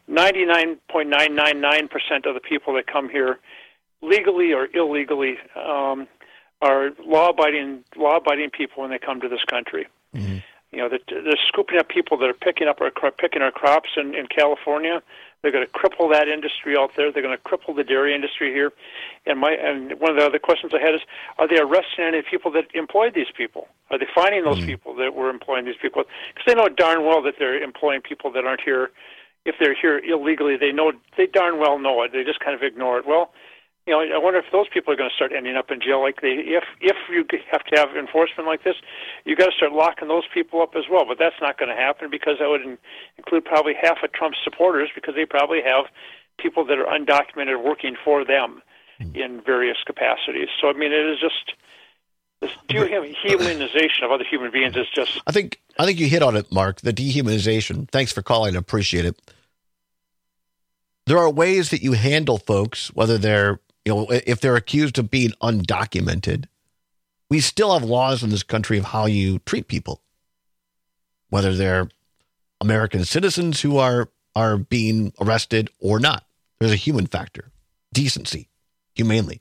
99.999% of the people that come here, legally or illegally, are law-abiding people when they come to this country. Mm-hmm. They're scooping up people that are picking our crops in California. They're going to cripple that industry out there. They're going to cripple the dairy industry here. And one of the other questions I had is, are they arresting any people that employed these people? Are they finding those people that were employing these people? Because they know darn well that they're employing people that aren't here. If they're here illegally, they darn well know it. They just kind of ignore it. Well, I wonder if those people are going to start ending up in jail. Like if you have to have enforcement like this, you got to start locking those people up as well. But that's not going to happen because that would include probably half of Trump's supporters, because they probably have people that are undocumented working for them in various capacities. So I mean, it is just this dehumanization of other human beings is just. I think you hit on it, Mark. The dehumanization. Thanks for calling. I appreciate it. There are ways that you handle folks, whether they're if they're accused of being undocumented. We still have laws in this country of how you treat people, whether they're American citizens who are being arrested or not. There's a human factor, decency, humanely.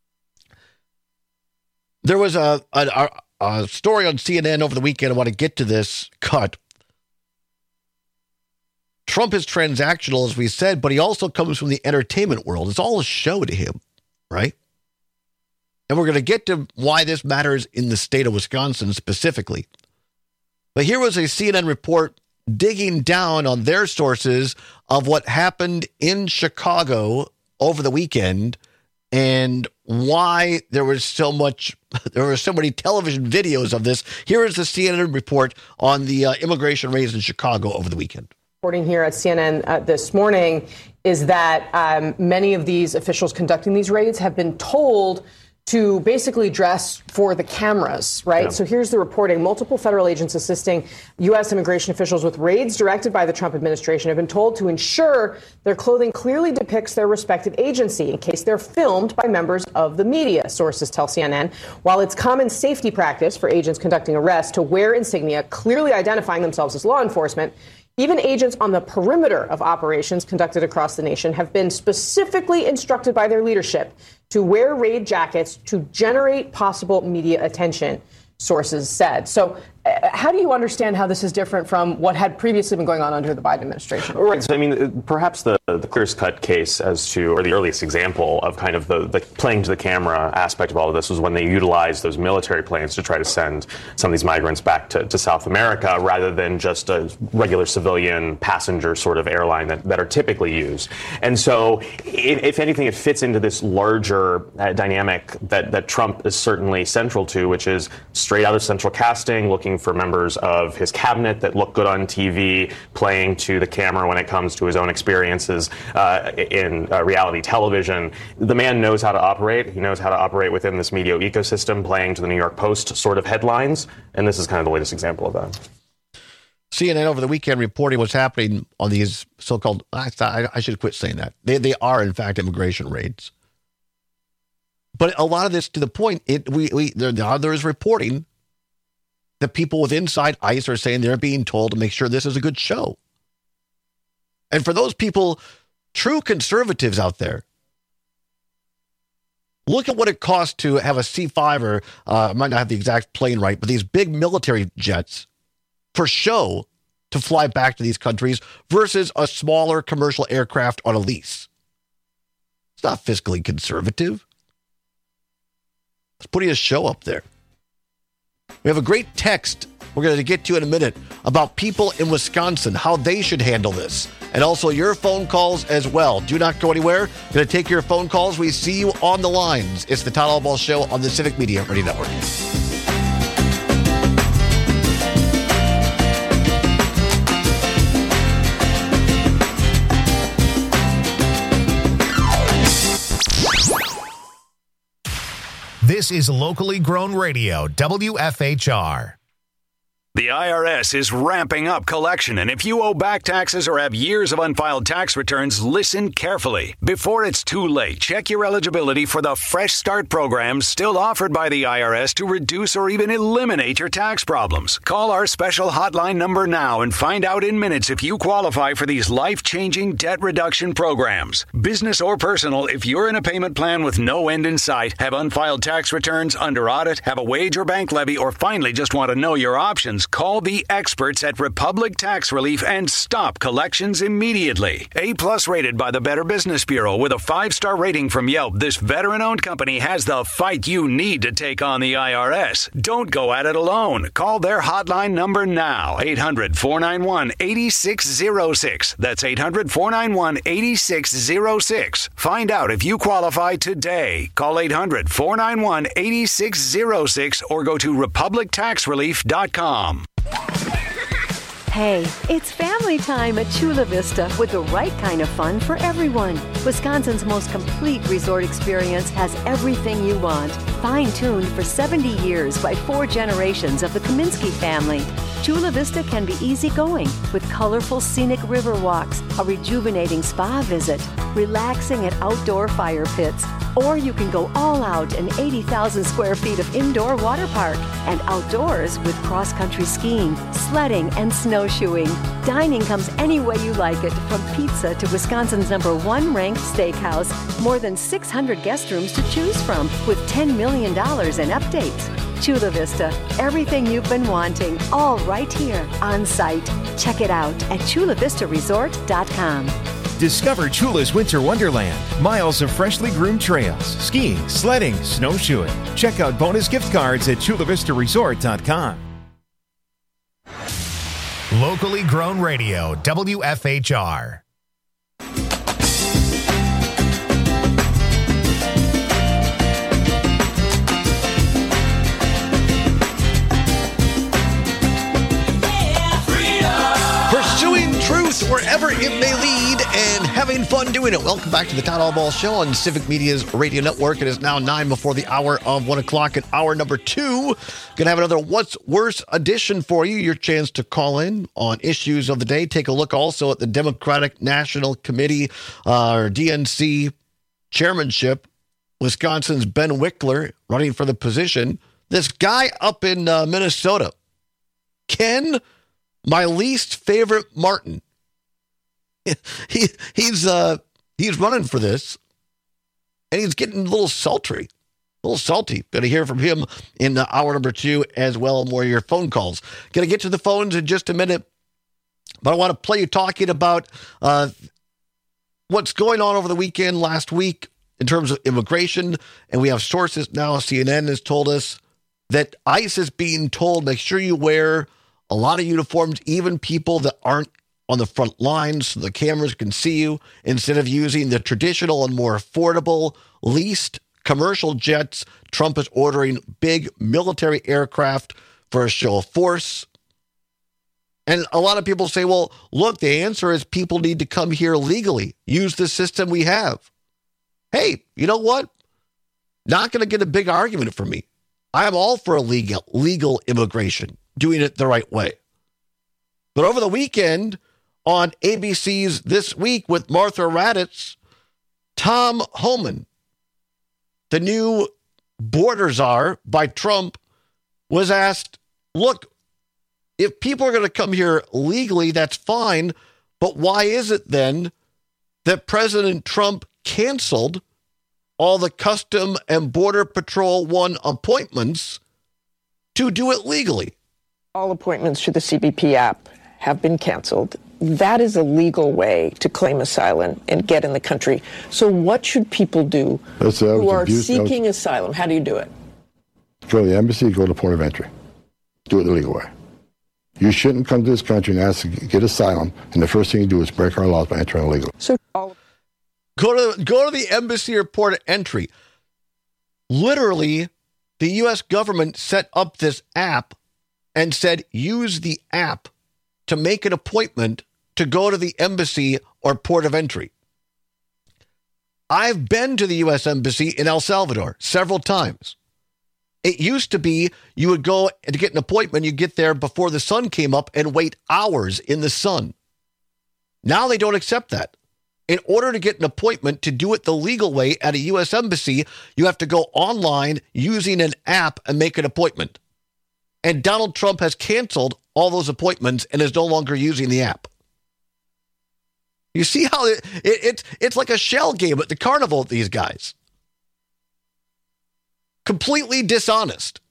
There was a story on CNN over the weekend. I want to get to this cut. Trump is transactional, as we said, but he also comes from the entertainment world. It's all a show to him, right? And we're going to get to why this matters in the state of Wisconsin specifically. But here was a CNN report digging down on their sources of what happened in Chicago over the weekend and why there was so many television videos of this. Here is the CNN report on the immigration raids in Chicago over the weekend. Reporting here at CNN this morning is that many of these officials conducting these raids have been told to basically dress for the cameras, right? Yeah. So here's the reporting. Multiple federal agents assisting U.S. immigration officials with raids directed by the Trump administration have been told to ensure their clothing clearly depicts their respective agency in case they're filmed by members of the media, sources tell CNN. While it's common safety practice for agents conducting arrests to wear insignia clearly identifying themselves as law enforcement, even agents on the perimeter of operations conducted across the nation have been specifically instructed by their leadership to wear raid jackets to generate possible media attention, sources said. So how do you understand how this is different from what had previously been going on under the Biden administration? Right. So, I mean, perhaps the clearest cut case as to, or the earliest example of kind of the playing to the camera aspect of all of this was when they utilized those military planes to try to send some of these migrants back to South America rather than just a regular civilian passenger sort of airline that are typically used. And so, if anything, it fits into this larger dynamic that Trump is certainly central to, which is straight out of central casting, looking for members of his cabinet that look good on TV, playing to the camera when it comes to his own experiences in reality television. The man knows how to operate. He knows how to operate within this media ecosystem, playing to the New York Post sort of headlines. And this is kind of the latest example of that. CNN over the weekend reporting what's happening on these so-called, I should quit saying that. They are, in fact, immigration raids. But a lot of this, to the point, there is reporting that people with inside ICE are saying they're being told to make sure this is a good show. And for those people, true conservatives out there, look at what it costs to have a C-5 or I might not have the exact plane right, but these big military jets for show to fly back to these countries versus a smaller commercial aircraft on a lease. It's not fiscally conservative. It's putting a show up there. We have a great text we're going to get to in a minute about people in Wisconsin, how they should handle this. and also your phone calls as well. Do not go anywhere. Going to take your phone calls. We see you on the lines. It's the Todd Albaugh Show on the Civic Media Radio Network. This is locally grown radio, WFHR. The IRS is ramping up collection, and if you owe back taxes or have years of unfiled tax returns, listen carefully. Before it's too late, check your eligibility for the Fresh Start program still offered by the IRS to reduce or even eliminate your tax problems. Call our special hotline number now and find out in minutes if you qualify for these life-changing debt reduction programs. Business or personal, if you're in a payment plan with no end in sight, have unfiled tax returns, under audit, have a wage or bank levy, or finally just want to know your options, call the experts at Republic Tax Relief and stop collections immediately. A+ rated by the Better Business Bureau with a 5-star rating from Yelp, this veteran-owned company has the fight you need to take on the IRS. Don't go at it alone. Call their hotline number now, 800-491-8606. That's 800-491-8606. Find out if you qualify today. Call 800-491-8606 or go to republictaxrelief.com. Hey, it's family time at Chula Vista with the right kind of fun for everyone. Wisconsin's most complete resort experience has everything you want. Fine-tuned for 70 years by 4 generations of the Kaminsky family. Chula Vista can be easygoing with colorful scenic river walks, a rejuvenating spa visit, relaxing at outdoor fire pits, or you can go all out in 80,000 square feet of indoor water park and outdoors with cross-country skiing, sledding, and snowshoeing. Dining comes any way you like it, from pizza to Wisconsin's #1 ranked steakhouse. More than 600 guest rooms to choose from with $10 million in updates. Chula Vista, everything you've been wanting, all right here on site. Check it out at chulavistaresort.com. Discover Chula's Winter Wonderland. Miles of freshly groomed trails, skiing, sledding, snowshoeing. Check out bonus gift cards at chulavistaresort.com. Locally grown radio, WFHR. Pursuing truth wherever it may lead and having fun doing it. Welcome back to the Todd Albaugh Show on Civic Media's radio network. It is now 9 before the hour of 1 o'clock at hour number 2. Going to have another What's Worse edition for you. Your chance to call in on issues of the day. Take a look also at the Democratic National Committee, or DNC chairmanship. Wisconsin's Ben Wickler running for the position. This guy up in Minnesota, Ken, my least favorite Martin. He's running for this, and he's getting a little salty. Going to hear from him in hour number 2 as well. More of your phone calls. Going to get to the phones in just a minute, but I want to play you talking about what's going on over the weekend, last week, in terms of immigration. And we have sources now. CNN has told us that ICE is being told, make sure you wear a lot of uniforms, even people that aren't on the front lines so the cameras can see you, instead of using the traditional and more affordable leased commercial jets. Trump is ordering big military aircraft for a show of force. And a lot of people say, well, look, the answer is people need to come here legally, use the system we have. Hey, you know what? Not going to get a big argument from me. I am all for legal immigration, doing it the right way. But over the weekend on ABC's This Week with Martha Raddatz, Tom Homan, the new border czar by Trump, was asked, look, if people are going to come here legally, that's fine, but why is it then that President Trump canceled all the Custom and Border Patrol One appointments to do it legally? All appointments to the CBP app have been canceled. That is a legal way to claim asylum and get in the country. So what should people do who are seeking asylum? How do you do it? Go to the embassy, go to the port of entry. Do it the legal way. You shouldn't come to this country and ask to get asylum, and the first thing you do is break our laws by entering illegally. So go to the embassy or port of entry. Literally, the U.S. government set up this app and said, use the app to make an appointment to go to the embassy or port of entry. I've been to the U.S. Embassy in El Salvador several times. It used to be you would go to get an appointment, you get there before the sun came up and wait hours in the sun. Now they don't accept that. In order to get an appointment to do it the legal way at a U.S. Embassy, you have to go online using an app and make an appointment. And Donald Trump has canceled all those appointments and is no longer using the app. You see how it's like a shell game at the carnival with these guys. Completely dishonest.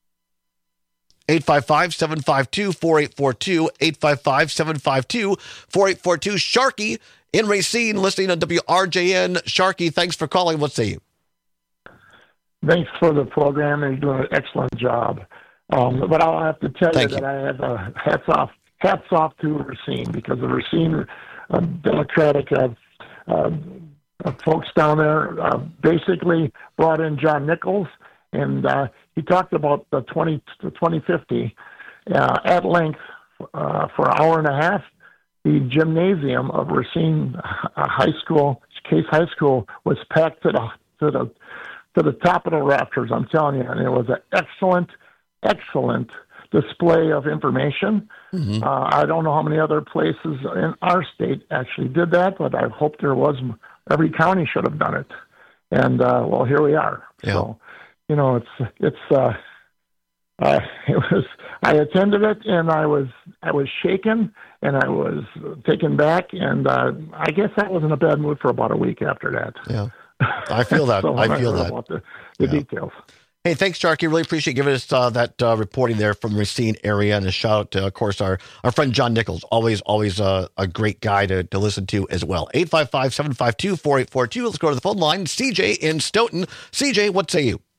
855-752-4842, 855-752-4842. Sharky in Racine, listening on WRJN. Sharky, thanks for calling. What say you? Thanks for the program, and you're doing an excellent job. But I'll have to tell you that I have hats off to Racine, because the Racine Democratic folks down there basically brought in John Nichols, and he talked about the 2050 at length for an hour and a half. The gymnasium of Racine High School, Case High School, was packed to the top of the rafters. I'm telling you, and it was an excellent display of information. Mm-hmm. I don't know how many other places in our state actually did that, but I hope there was. Every county should have done it, and well, here we are. Yeah. So, you know, it was. I attended it, and I was shaken, and I was taken back, and I guess I was in a bad mood for about a week after that. Yeah, I feel that. So I feel that. About the details. Hey, thanks, Sharky. Really appreciate giving us that reporting there from the Racine area, and a shout out to, of course, our friend John Nichols. Always a great guy to listen to as well. 855-752-4842. Let's go to the phone line. CJ in Stoughton. CJ, what say you?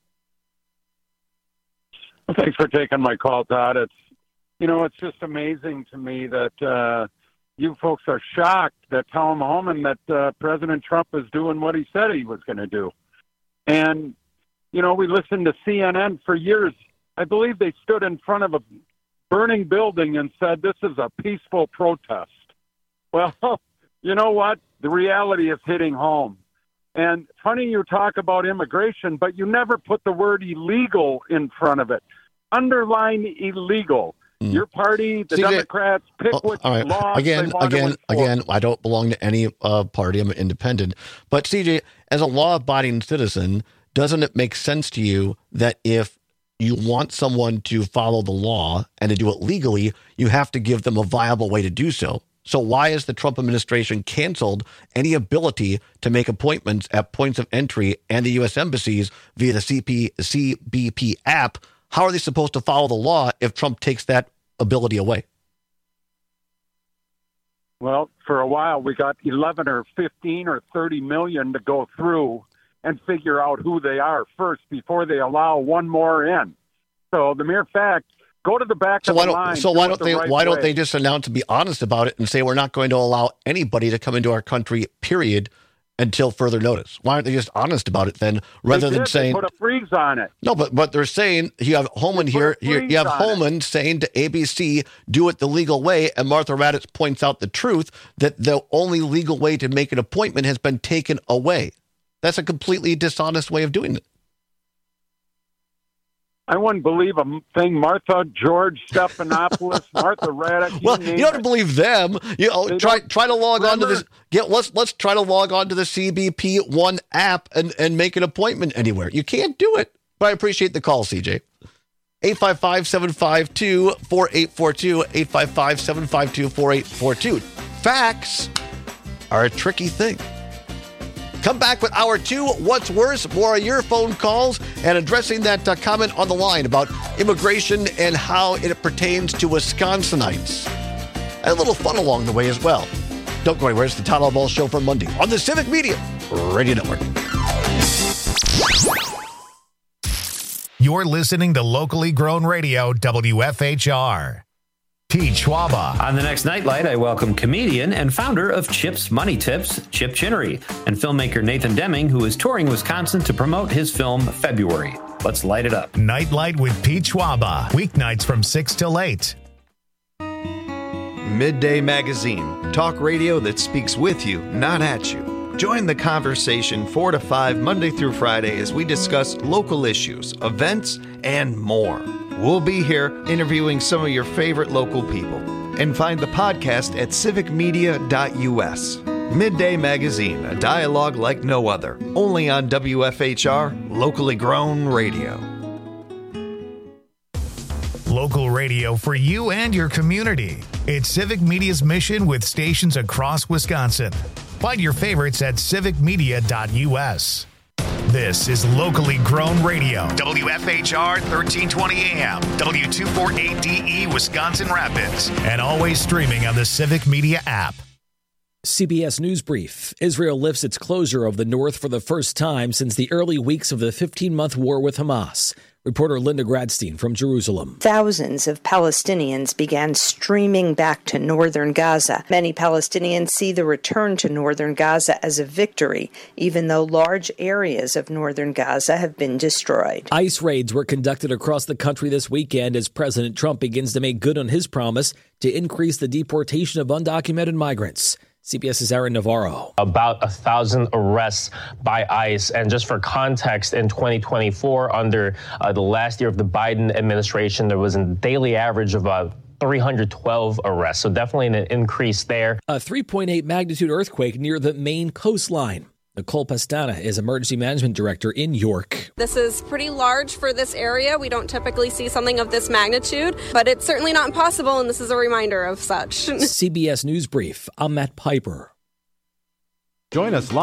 Well, thanks for taking my call, Todd. It's just amazing to me that you folks are shocked that Tom Homan, that President Trump is doing what he said he was going to do. And we listened to CNN for years. I believe they stood in front of a burning building and said, this is a peaceful protest. Well, you know what? The reality is hitting home. And funny you talk about immigration, but you never put the word illegal in front of it. Underline illegal. Your party, the Democrats, pick which laws they want to enforce. Again, I don't belong to any party. I'm independent. But CJ, as a law-abiding citizen, doesn't it make sense to you that if you want someone to follow the law and to do it legally, you have to give them a viable way to do so? So why has the Trump administration canceled any ability to make appointments at points of entry and the U.S. embassies via the CBP app? How are they supposed to follow the law if Trump takes that ability away? Well, for a while, we got 11 or 15 or 30 million to go through and figure out who they are first before they allow one more in. So the mere fact, go to the back of the line. So why don't they just announce and be honest about it and say we're not going to allow anybody to come into our country, period, until further notice? Why aren't they just honest about it then, rather than saying they put a freeze on it? No, but they're saying you have Homan here. You have Homan saying to ABC, do it the legal way, and Martha Raddatz points out the truth that the only legal way to make an appointment has been taken away. That's a completely dishonest way of doing it. I wouldn't believe a thing Martha, George Stephanopoulos, Martha Raddatz. Well, you don't have to believe them. Try to log on to this. Let's try to log on to the CBP One app and make an appointment anywhere. You can't do it. But I appreciate the call, CJ. 855-752-4842, 855-752-4842. Facts are a tricky thing. Come back with Hour 2, What's Worse? More of your phone calls and addressing that comment on the line about immigration and how it pertains to Wisconsinites. And a little fun along the way as well. Don't go anywhere. It's the Todd Ball Show for Monday on the Civic Media Radio Network. You're listening to locally grown radio, WFHR. Pete Schwaba. On the next Nightlight, I welcome comedian and founder of Chip's Money Tips, Chip Chinnery, and filmmaker Nathan Deming, who is touring Wisconsin to promote his film February. Let's light it up. Nightlight with Pete Schwaba. Weeknights from 6 till 8. Midday Magazine. Talk radio that speaks with you, not at you. Join the conversation 4 to 5 Monday through Friday as we discuss local issues, events, and more. We'll be here interviewing some of your favorite local people. And find the podcast at civicmedia.us. Midday Magazine, a dialogue like no other. Only on WFHR, locally grown radio. Local radio for you and your community. It's Civic Media's mission with stations across Wisconsin. Find your favorites at civicmedia.us. This is locally grown radio. WFHR 1320 AM, W248DE Wisconsin Rapids, and always streaming on the Civic Media app. CBS News Brief. Israel lifts its closure of the north for the first time since the early weeks of the 15-month war with Hamas. Reporter Linda Gradstein from Jerusalem. Thousands of Palestinians began streaming back to northern Gaza. Many Palestinians see the return to northern Gaza as a victory, even though large areas of northern Gaza have been destroyed. ICE raids were conducted across the country this weekend as President Trump begins to make good on his promise to increase the deportation of undocumented migrants. CBS's Aaron Navarro. About 1,000 arrests by ICE. And just for context, in 2024, under the last year of the Biden administration, there was a daily average of about 312 arrests. So definitely an increase there. A 3.8 magnitude earthquake near the Maine coastline. Nicole Pastana is Emergency Management Director in York. This is pretty large for this area. We don't typically see something of this magnitude, but it's certainly not impossible, and this is a reminder of such. CBS News Brief. I'm Matt Piper. Join us live.